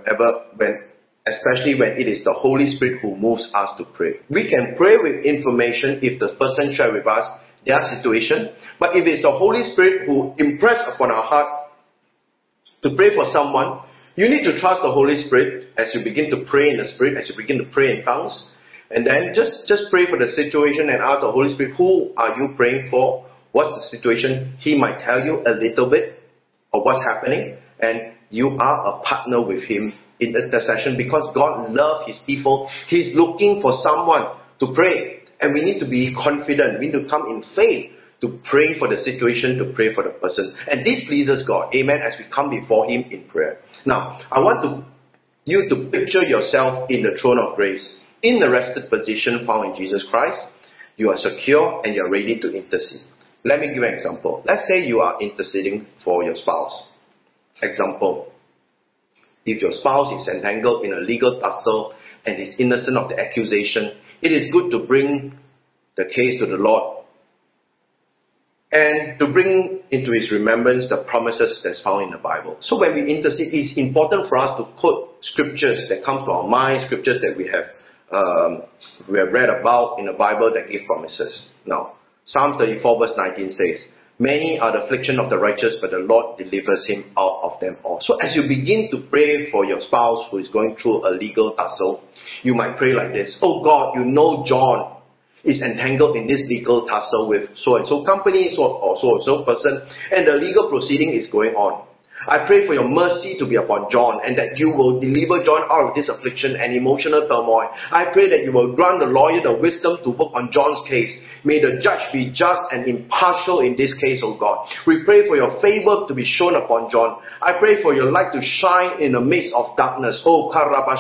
especially when it is the Holy Spirit who moves us to pray. We can pray with information if the person shares with us their situation, but if it's the Holy Spirit who impresses upon our heart to pray for someone, you need to trust the Holy Spirit as you begin to pray in the Spirit, as you begin to pray in tongues. And then just pray for the situation and ask the Holy Spirit, who are you praying for? What's the situation? He might tell you a little bit of what's happening, and you are a partner with him in intercession because God loves his people. He's looking for someone to pray, and we need to be confident. We need to come in faith to pray for the situation, to pray for the person. And this pleases God. Amen. As we come before him in prayer. Now, I want you to picture yourself in the throne of grace. In the rested position found in Jesus Christ, you are secure and you are ready to intercede. Let me give you an example. Let's say you are interceding for your spouse. Example, if your spouse is entangled in a legal tussle and is innocent of the accusation, it is good to bring the case to the Lord and to bring into his remembrance the promises that's found in the Bible. So when we intercede, it's important for us to quote scriptures that come to our mind, scriptures that we have read about in the Bible that give promises. Now, Psalm 34 verse 19 says, Many are the affliction of the righteous, but the Lord delivers him out of them all. So as you begin to pray for your spouse who is going through a legal tussle, you might pray like this. Oh God, you know John is entangled in this legal tussle with so-and-so company, so-and-so person, and the legal proceeding is going on. I pray for your mercy to be upon John and that you will deliver John out of this affliction and emotional turmoil. I pray that you will grant the lawyer the wisdom to work on John's case. May the judge be just and impartial in this case, O God. We pray for your favor to be shown upon John. I pray for your light to shine in the midst of darkness. Oh,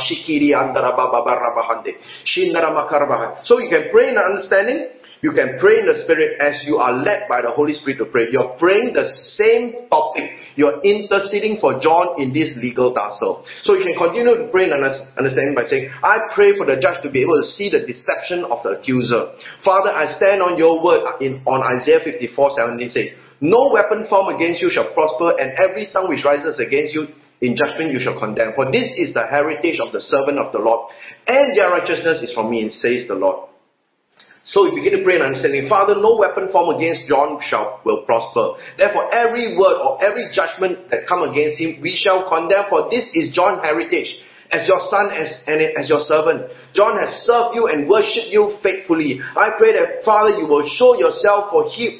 so you can pray in understanding. You can pray in the Spirit as you are led by the Holy Spirit to pray. You're praying the same topic. You're interceding for John in this legal tussle. So you can continue to pray in understanding by saying, I pray for the judge to be able to see the deception of the accuser. Father, I stand on your word on Isaiah 54:17 says, No weapon formed against you shall prosper, and every tongue which rises against you in judgment you shall condemn. For this is the heritage of the servant of the Lord, and their righteousness is from me, says the Lord. So we begin to pray and understanding, Father, no weapon formed against John will prosper. Therefore, every word or every judgment that come against him, we shall condemn. For this is John's heritage, as your son and as your servant. John has served you and worshipped you faithfully. I pray that, Father, you will show yourself for him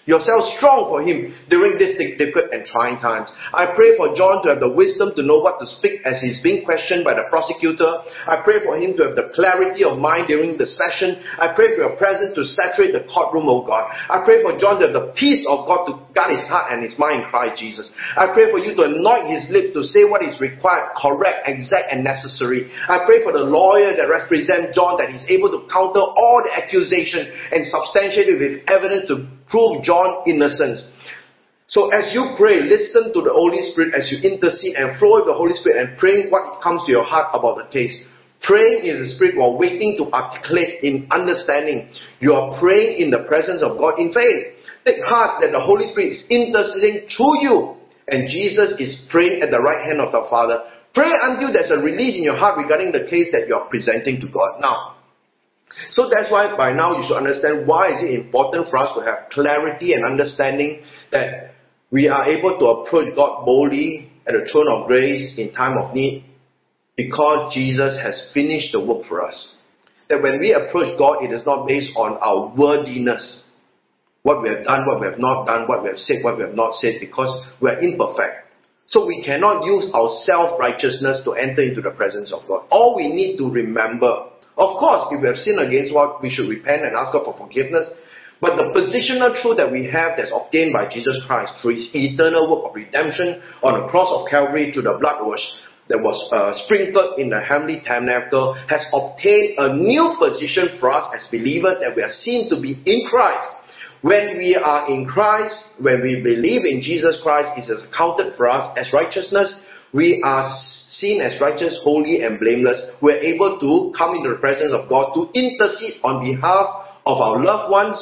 yourself strong for Him during these difficult and trying times. I pray for John to have the wisdom to know what to speak as he's being questioned by the prosecutor. I pray for him to have the clarity of mind during the session. I pray for your presence to saturate the courtroom, oh God. I pray for John to have the peace of God to guard his heart and his mind in Christ Jesus. I pray for you to anoint his lips to say what is required, correct, exact, and necessary. I pray for the lawyer that represents John, that he's able to counter all the accusation and substantiate it with evidence to prove John's innocence. So as you pray, listen to the Holy Spirit as you intercede and flow with the Holy Spirit and praying what comes to your heart about the case. Praying in the Spirit while waiting to articulate in understanding. You are praying in the presence of God in faith. Take heart that the Holy Spirit is interceding through you and Jesus is praying at the right hand of the Father. Pray until there's a release in your heart regarding the case that you are presenting to God. Now, so that's why by now you should understand why is it important for us to have clarity and understanding that we are able to approach God boldly at the throne of grace in time of need, because Jesus has finished the work for us. That when we approach God, it is not based on our worthiness, what we have done, what we have not done, what we have said, what we have not said, because we are imperfect. So we cannot use our self-righteousness to enter into the presence of God. All we need to remember, of course, if we have sinned against God, we should repent and ask God for forgiveness. But the positional truth that we have that's obtained by Jesus Christ through His eternal work of redemption on the cross of Calvary through the blood that was sprinkled in the heavenly tabernacle has obtained a new position for us as believers, that we are seen to be in Christ. When we are in Christ, when we believe in Jesus Christ, it is accounted for us as righteousness. We are seen as righteous, holy, and blameless. We are able to come into the presence of God to intercede on behalf of our loved ones,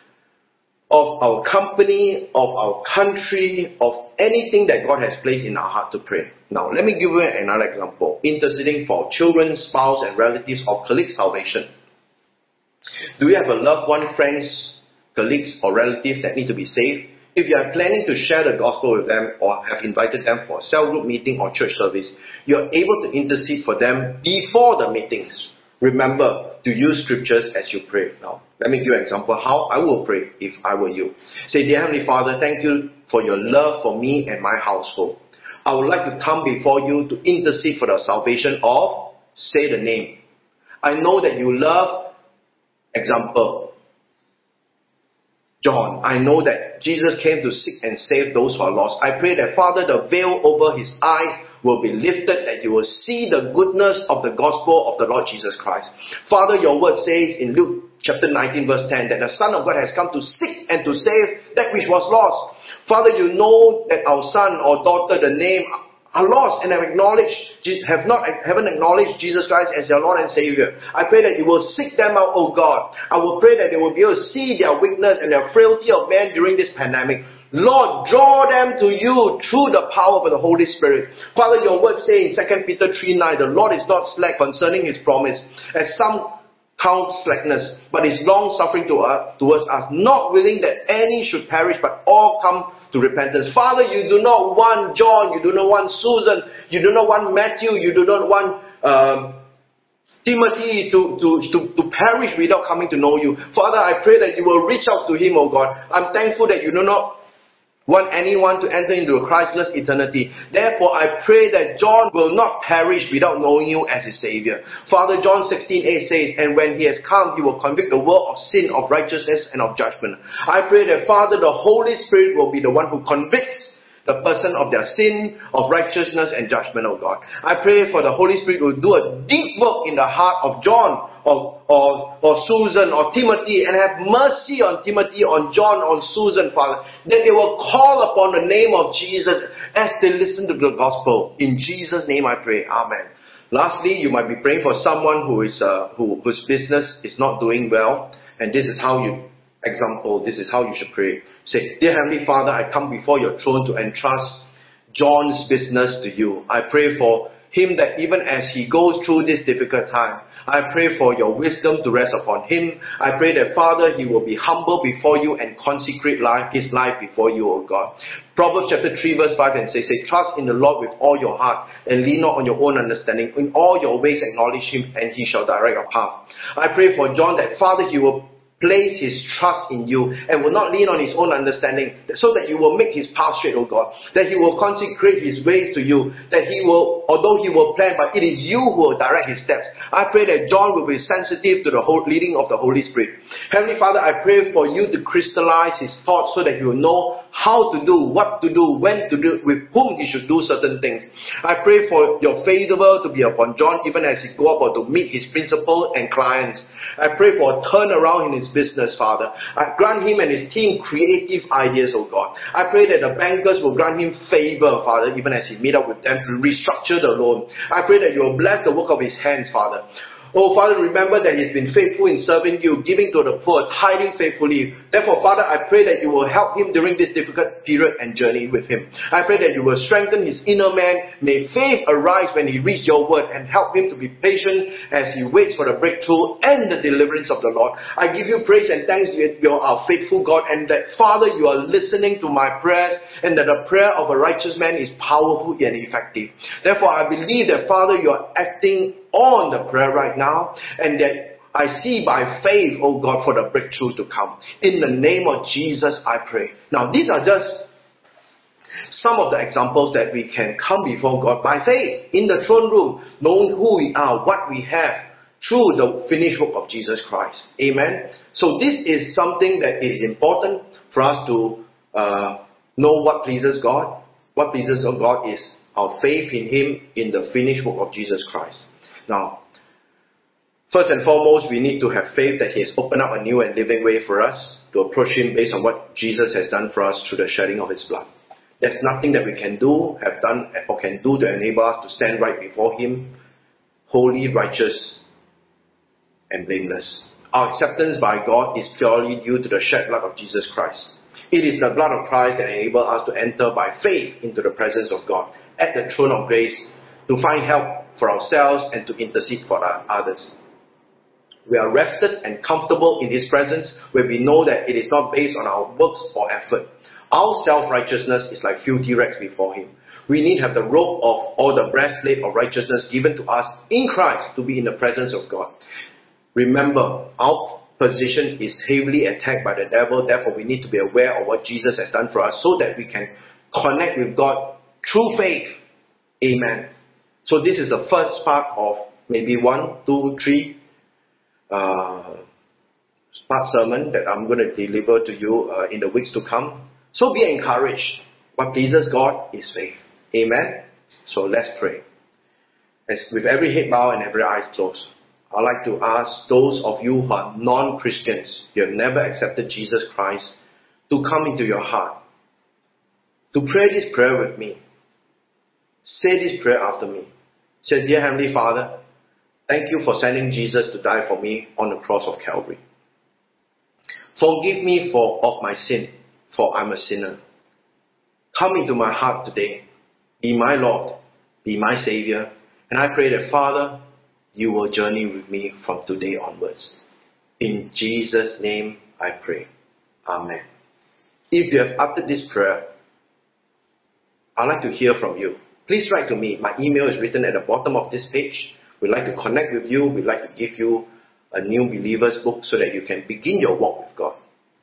of our company, of our country, of anything that God has placed in our heart to pray. Now, let me give you another example. Interceding for children, spouse, and relatives or colleagues' salvation. Do you have a loved one, friends, colleagues, or relatives that need to be saved? If you are planning to share the gospel with them or have invited them for a cell group meeting or church service, you are able to intercede for them before the meetings. Remember to use scriptures as you pray. Now, let me give you an example how I will pray if I were you. Say, Dear Heavenly Father, thank you for your love for me and my household. I would like to come before you to intercede for the salvation of, say the name. I know that you love, example, John. I know that Jesus came to seek and save those who are lost. I pray that, Father, the veil over his eyes will be lifted, that you will see the goodness of the gospel of the Lord Jesus Christ. Father, your word says in Luke chapter 19 verse 10 that the Son of God has come to seek and to save that which was lost. Father, you know that our son or daughter, the name, are lost and haven't acknowledged Jesus Christ as their Lord and Savior. I pray that you will seek them out, O God. I will pray that they will be able to see their weakness and their frailty of man during this pandemic. Lord, draw them to you through the power of the Holy Spirit. Father, your word says in 2 Peter 3:9, the Lord is not slack concerning his promise, as some count slackness, but is long suffering towards us, not willing that any should perish, but all come to repentance. Father, you do not want John, you do not want Susan, you do not want Matthew, you do not want Timothy to perish without coming to know you. Father, I pray that you will reach out to him, O God. I'm thankful that you do not want anyone to enter into a Christless eternity. Therefore, I pray that John will not perish without knowing you as his Savior. Father, John 16:8 says, and when he has come, he will convict the world of sin, of righteousness, and of judgment. I pray that, Father, the Holy Spirit will be the one who convicts the person of their sin, of righteousness, and judgment, O God. I pray for the Holy Spirit will do a deep work in the heart of John, or Susan, or Timothy, and have mercy on Timothy, on John, on Susan, Father, that they will call upon the name of Jesus as they listen to the gospel. In Jesus' name I pray. Amen. Lastly, you might be praying for someone whose business is not doing well, and this is how you should pray. Say, Dear Heavenly Father, I come before your throne to entrust John's business to you. I pray for him that even as he goes through this difficult time, I pray for your wisdom to rest upon him. I pray that, Father, he will be humble before you and consecrate his life before you, O God. Proverbs chapter 3 verse 5 and 6 say, trust in the Lord with all your heart and lean not on your own understanding. In all your ways acknowledge him and he shall direct your path. I pray for John that, Father, he will place his trust in you and will not lean on his own understanding, so that you will make his path straight, O God, that he will consecrate his ways to you, that he will, although he will plan, but it is you who will direct his steps. I pray that John will be sensitive to the whole leading of the Holy Spirit. Heavenly Father, I pray for you to crystallize his thoughts so that he will know how to do, what to do, when to do, with whom he should do certain things. I pray for your favor to be upon John even as he go about to meet his principal and clients. I pray for a turnaround in his business, Father. I grant him and his team creative ideas, oh God. I pray that the bankers will grant him favor, Father, even as he meet up with them to restructure the loan. I pray that you will bless the work of his hands, Father. Oh, Father, remember that he's been faithful in serving you, giving to the poor, tithing faithfully. Therefore, Father, I pray that you will help him during this difficult period and journey with him. I pray that you will strengthen his inner man. May faith arise when he reads your word and help him to be patient as he waits for the breakthrough and the deliverance of the Lord. I give you praise and thanks that you are a faithful God, and that, Father, you are listening to my prayers, and that the prayer of a righteous man is powerful and effective. Therefore, I believe that, Father, you are acting on the prayer right now, and that I see by faith, oh God, for the breakthrough to come. In the name of Jesus, I pray. Now, these are just some of the examples that we can come before God by faith, in the throne room, knowing who we are, what we have, through the finished work of Jesus Christ. Amen. So this is something that is important for us to know what pleases God. What pleases God is our faith in Him, in the finished work of Jesus Christ. Now, first and foremost, we need to have faith that He has opened up a new and living way for us to approach Him based on what Jesus has done for us through the shedding of His blood. There's nothing that we can do, have done, or can do to enable us to stand right before Him, holy, righteous, and blameless. Our acceptance by God is purely due to the shed blood of Jesus Christ. It is the blood of Christ that enables us to enter by faith into the presence of God at the throne of grace, to find help for ourselves and to intercede for others. We are rested and comfortable in His presence, where we know that it is not based on our works or effort. Our self-righteousness is like filthy rags before Him. We need to have the robe of, or the breastplate of righteousness given to us in Christ to be in the presence of God. Remember, our position is heavily attacked by the devil. Therefore, we need to be aware of what Jesus has done for us, so that we can connect with God through faith. Amen. So this is the first part of maybe 1, 2, 3 part sermon that I'm going to deliver to you in the weeks to come. So be encouraged. What pleases God is faith. Amen. So let's pray. As with every head bowed and every eye closed, I'd like to ask those of you who are non-Christians, you have never accepted Jesus Christ, to come into your heart, to pray this prayer with me. Say this prayer after me. Say, Dear Heavenly Father, thank you for sending Jesus to die for me on the cross of Calvary. Forgive me of my sin, for I'm a sinner. Come into my heart today. Be my Lord. Be my Savior. And I pray that, Father, you will journey with me from today onwards. In Jesus' name I pray. Amen. If you have uttered this prayer, I'd like to hear from you. Please write to me. My email is written at the bottom of this page. We'd like to connect with you. We'd like to give you a new believer's book so that you can begin your walk with God.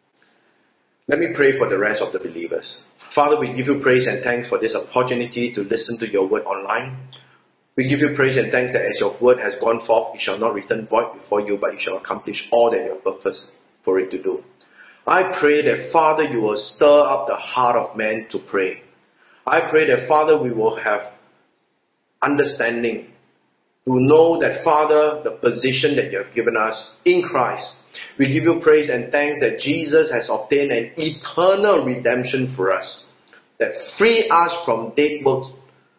Let me pray for the rest of the believers. Father, we give you praise and thanks for this opportunity to listen to your word online. We give you praise and thanks that as your word has gone forth, it shall not return void before you, but it shall accomplish all that you have purposed for it to do. I pray that, Father, you will stir up the heart of man to pray. I pray that, Father, we will have understanding to know that, Father, the position that you have given us in Christ. We give you praise and thanks that Jesus has obtained an eternal redemption for us, that free us from dead works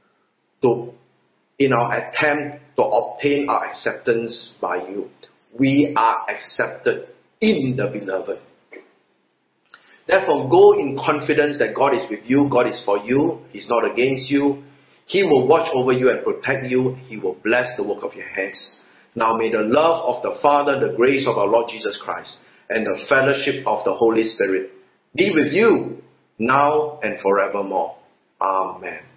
in our attempt to obtain our acceptance by you. We are accepted in the Beloved. Therefore, go in confidence that God is with you, God is for you, He's not against you. He will watch over you and protect you. He will bless the work of your hands. Now may the love of the Father, the grace of our Lord Jesus Christ, and the fellowship of the Holy Spirit be with you now and forevermore. Amen.